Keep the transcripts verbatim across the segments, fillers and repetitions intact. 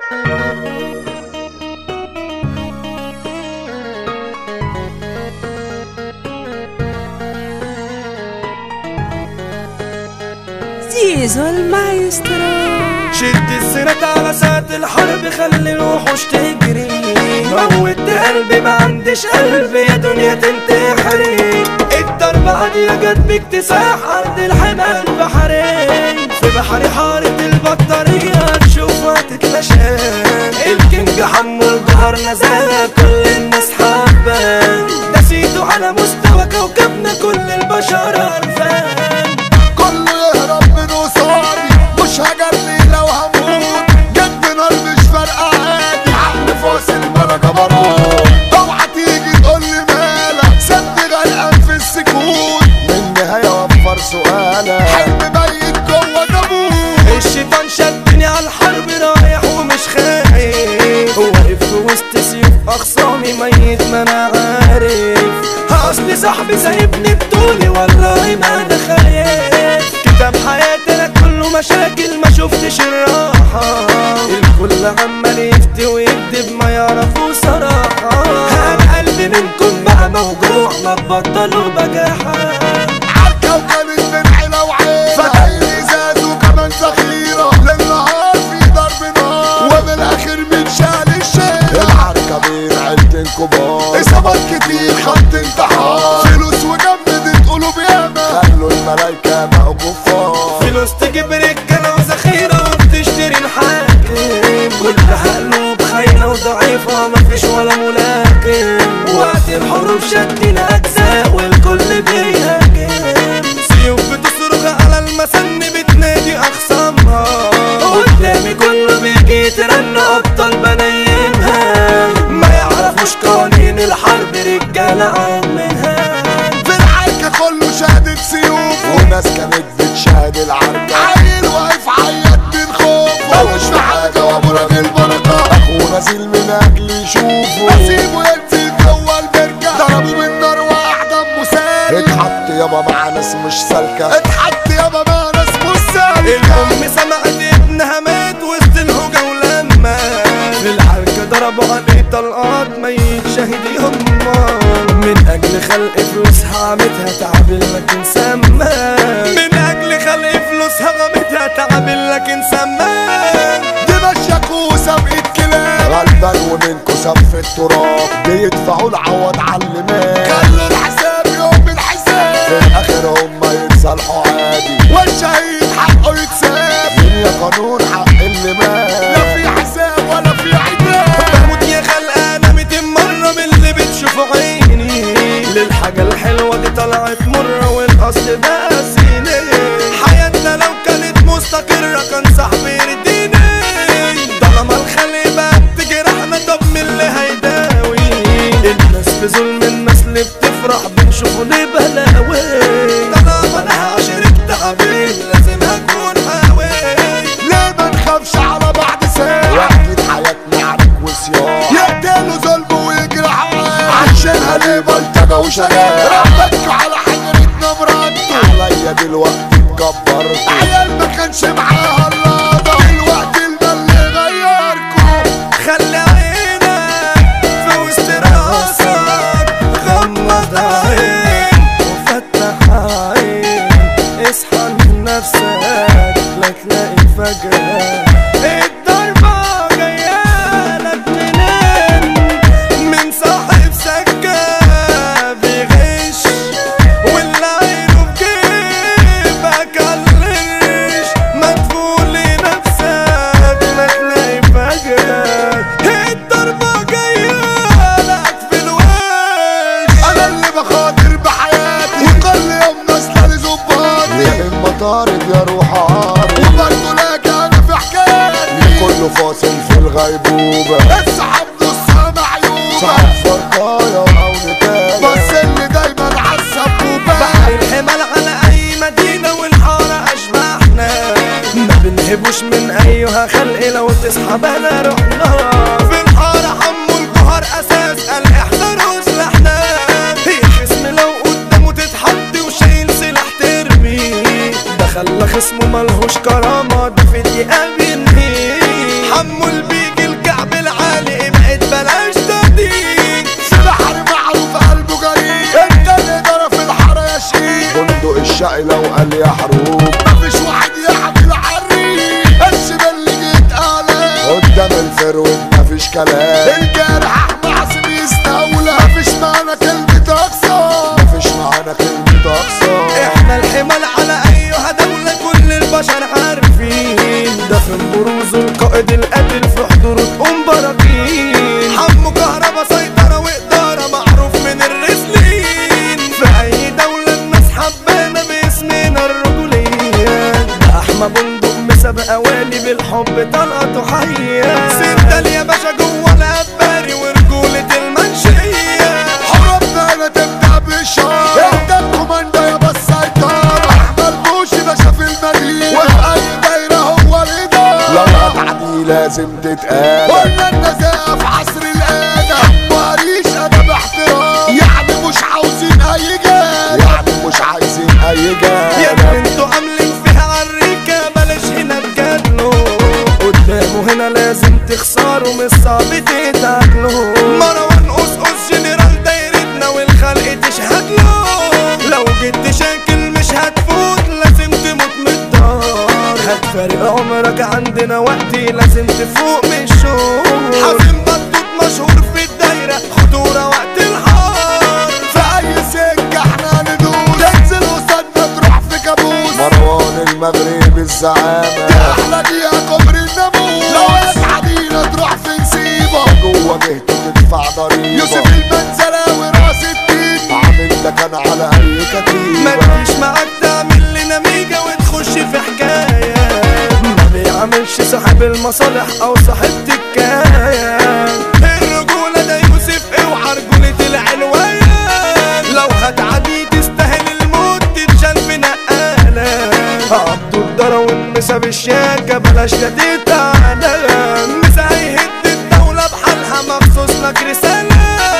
زيزو المايسترو. شد السيرات على ساعة الحرب، خلي الوحوش تجري. موت قلبي ما عنديش قلب، يا دنيا تنتحري. الضربة دي جت باكتساح أرض الحمال بحرين. في بحر حارة البطارية تشوفها تتلاشان. الكينج حمو الجهر نزاهة كل الناس حبان. ده سيدو على مستوى كوكبنا كل البشر عارفان. كله يهرب من قصادي، مش هجري لو هموت. جد نار مش فارقة عادي، عقل فاصل بلا جبروت. اوعى تيجي تقولي مالك، سد غرقان في السكوت. من نهاية وفر سؤالك، حلم ميت جوه تابوت. الشيطان شدني على الحرب رايح ومش خايف. واقف في وسط سيوف اخصامي ميت ما انا عارف. اصلي صاحبي سايبني بطولي والله ما انا خايف. كتاب حياتي انا كله مشاكل ما شفتش الراحة. الكل عمال يفتي ويكدب ما يعرفوا صراحة. انا قلبي منكم بقى موجوع ما تبطلوا بجاحة. عركة وكانت من حلا وعين، فتايل ازاز وكمان ذخيرة. للنهار في ضرب نار، وبالاخر من شال الشيلة. العركة بين عيلتين كبار، اصابات كتير خط انتحار. فلوس وجمدت قلوب ياما، خلوا الملايكة بقوا كفار. فلوس تجيب رجالة وذخيرة وبتشتري الحاكم. كلها قلوب خاينة وضعيفة مفيش ولا ملاكم. وقت الحروب شدنا أجزاء والكل بيهاجم. سيوف بتصرخ على المسن بتنادي أخصامها. قدامي كله بيجي يترن أبطال بنيمها. ما يعرفوش قوانين الحرب رجالة عاملها. في العركة كله شهدت سيوف، وناس كانت بتشاهد العركة. عيل واقف عيط من خوفه، مش في حاجة وابو راجل بركة. اخوه نازل من اجل يشوفه، اسيبه ينزل جوه البركة. ضربوا بالنار واحدة مسالك. اتحط يابا مع ناس مش سالكة، اتحط يابا مع ناس مش سالكة. الأم سمعت ابنها مات وسط الهوجة ولما في العركة ضربوا عليه طلقات ميت شهيد يما. من أجل خلق فلوسها عمتها تعبل لكن سمان. من أجل خلق فلوسها عمتها تعبل لكن سمان. دي ماشية كوسة بإيد كلاب، غلبان ومنكو سف التراب. بيدفعوا العوض عالمال، خلوا الحساب يوم الحساب. في الآخر هما يتصالحوا عادي، والشهيد حقه يتساب. دنيا قانون حق اللي مات، لا في حساب ولا في عتاب. بموت يا خلقانة ميتين مرة من اللي بتشوفه عيني. للحاجة الحلوة دي طلعت مرة والأصل بقى سيني. حياتنا لو كانت مستقرة كان صاحبي يرديني. طالما الخلق بقى بتجرحنا طب مين اللي هيداوي؟ الناس في ظلم الناس اللي بتفرح بنشوفه ليه بلاوي. طالما انا هعشرك تعبين لازم هكون حاوي. ليه ما نخافش على بعض ساعة؟ واكيد حياتنا عرك وصياح، يقتلوا ظلم ويجرحوا عشانها ليه بلطجة وشجاعة. ربطكوا على حجرتنا مراتوا، عليا دلوقتي اتكبرتوا. عيال ما كانش معاها اللقطة، دلوقتي المال اللي غيركوا. خلي عينك في وسط راسك، غمض عين وفتح عين. اصحى من نفسك لا تلاقي فجأة الضربة جايالك منين. من صاحب سكة بيغش، واللي عينه بجيبك عالقرش. مدفون لنفسك لا تلاقي فجأة الضربة جايالك في الوش. انا اللي بخاطر بحياتي، وكل يوم نازله لظباطي. يا اما طارد يا روح عارف، وبرضه لاقي انا في حكايتي. كله فاصل في الغيبوبه، السحاب نصها معيوبه. صاحب فرقايه او نتايه، بس اللي دايما عالسبوبه. بحر الحمال على اي مدينة والحارة اشباحنا. ما بنهبوش من ايها خلق لو تسحب انا رحنا. في الحارة حمو الجهر اساس قال احذروا سلاحنا. هي خصم لو قدامه تتحدي وشايل سلاح ترمي. ده خلى خصمه ملهوش كرامة، ده في دقيقة بينهي. حمو البيجي كلام. الجرح معصم يستولى، مفيش معانا كلمة اقصى، مفيش معانا كلمة اقصى. احنا الحمال على ايها دولة كل البشر عارفين، ده في بروز القائد القاتل في حضور ام براكين. حمو كهربا سيطرة وإدارة معروف من الرسلين، في اي دولة الناس حبانا باسمنا الرجولية. ده احمى بندق مسابقة والي بالحب طلقته حية. سندل يا باشا جوه الاباري ورجولة المنشية. حربنا انا تبدأ بالشهر، انت الكوماندا يا بس سيطرة. احمد بوشي باشا في المدينة، وفي اي دايرة هو الادارة. لو هتعدي لازم تتقال، قلنا النزاهة في عصر الآلة. ماليش انا باحترام، يعني مش عاوزين اي جال، يعني مش عايزين اي جال. يا ابني انتوا عاملين فيها عريكة بلاش هنا تجادلوا، قدامه هنا لازم تخسروا مش صعب تتاكلوا. مروان قصقص جنرال دايرتنا والخلق تشهد له، لو جيت تشاكل مش هتفوت لازم تموت من الدار. هتفارق عمرك عندنا وقتي لازم تفوق من الشوق. حازم بطوط مشهور في الدايرة خطورة وقت الحار. في اي سكة احنا ندوس، تنزل قصادنا تروح في كابوس. مروان المغرب الزعامة، احلى دقيقة كبر الناموس. لو يسعدينا تروح في نسيبة، جوه جهته تدفع ضريبة. يوسف المنزلاوي راس الدين، عامل ده كان على اي كتيبة. ما تجيش معاك تعمل لنا ميجا وتخش في حكاية، ما بيعملش صاحب المصالح او صاحب تكاية. الرجولة ده يوسف اوعى رجولة العنوان، لو هتعدي تستاهل الموت تتشال في نقالة. عبدو الدرا والمسا بالشياكة بلاش لا تتعالى، مسا هيهد الدولة بحالها مخصوص لك رسالة.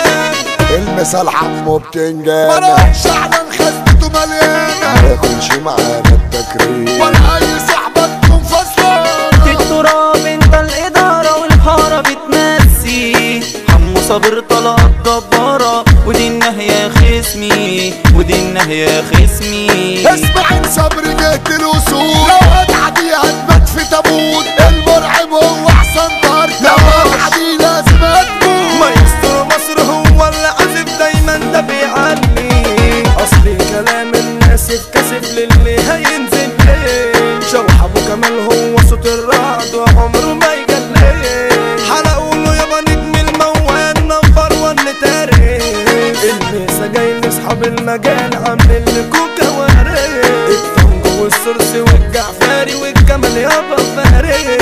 المثال حمو بتنجان، مراحش اعلن خزنته مليانة، مياكلش معانا التكريم، ولا اي صاحبة تكون فصلانة. التراب انت الادارة والحارة بتمسي. حمو صابر طلقات جبارة، ودي النهاية خصمي، ودي النهاية خصمي. اسمع صبر جهة الوصول، لو هتعدي هتبات في تابوت. المرعب هو احسن طرد، لو هتعدي لازم هتموت. مايسترو مصر هو اللي عازف دايما ده بيعلي، اصلي كلام الناس اتكسف للي هينزل ليه. شوح ابو كمال هو صوت الرعد وعمره ما يجليه. حلقوا له يابا نجم الموال نمبر وان تاريخ. الميسا جاي لاصحاب المجال عاملين لكم كوارث. التانجو والسرسي والجعفري والجمال يابا فارس.